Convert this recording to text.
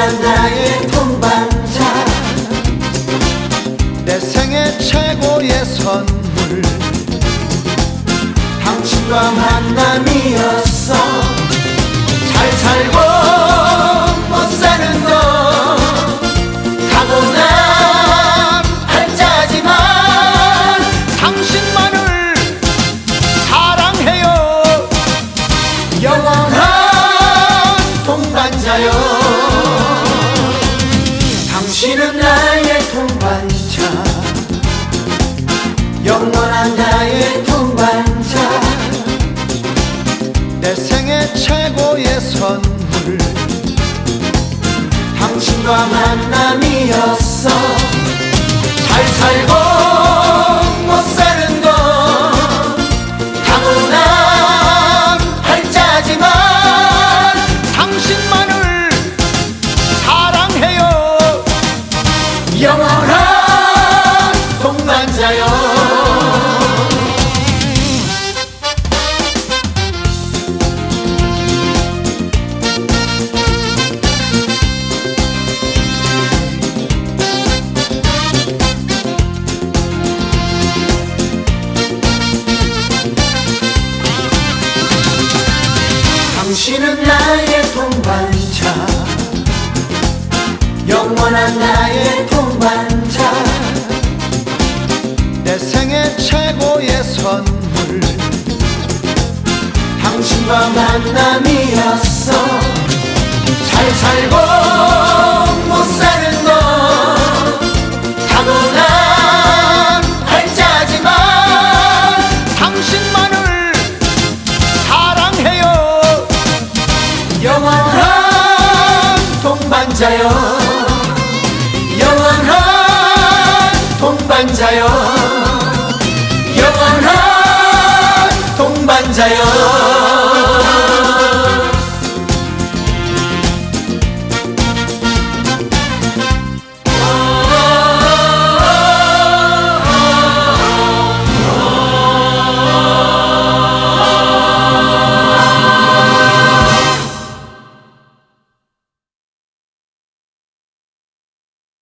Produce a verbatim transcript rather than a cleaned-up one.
영원한 나의 동반자, 내 생애 최고의 선물, 당신과 만남이었어. 잘 살고 못 사는 건 타고난 한자지만 당신만을 사랑해요. 영원한 동반자요. 당신은 나의 동반자, 영원한 나의 동반자, 내 생애 최고의 선물, 당신과 만남이었어. 잘 살고 못 사는 건 타고난 한자지만 당신만을 사랑해요. 영원한 동반자요. 당신은 나의 동반자, 영원한 나의 동반자, 내 생애 최고의 선물, 당신과 만남이었어. 잘 살고 못 사는 건 타고난 한자지만 당신만을 사랑해요. 영원한 동반자요. 영원한 동반자요. 영원한 동반자요.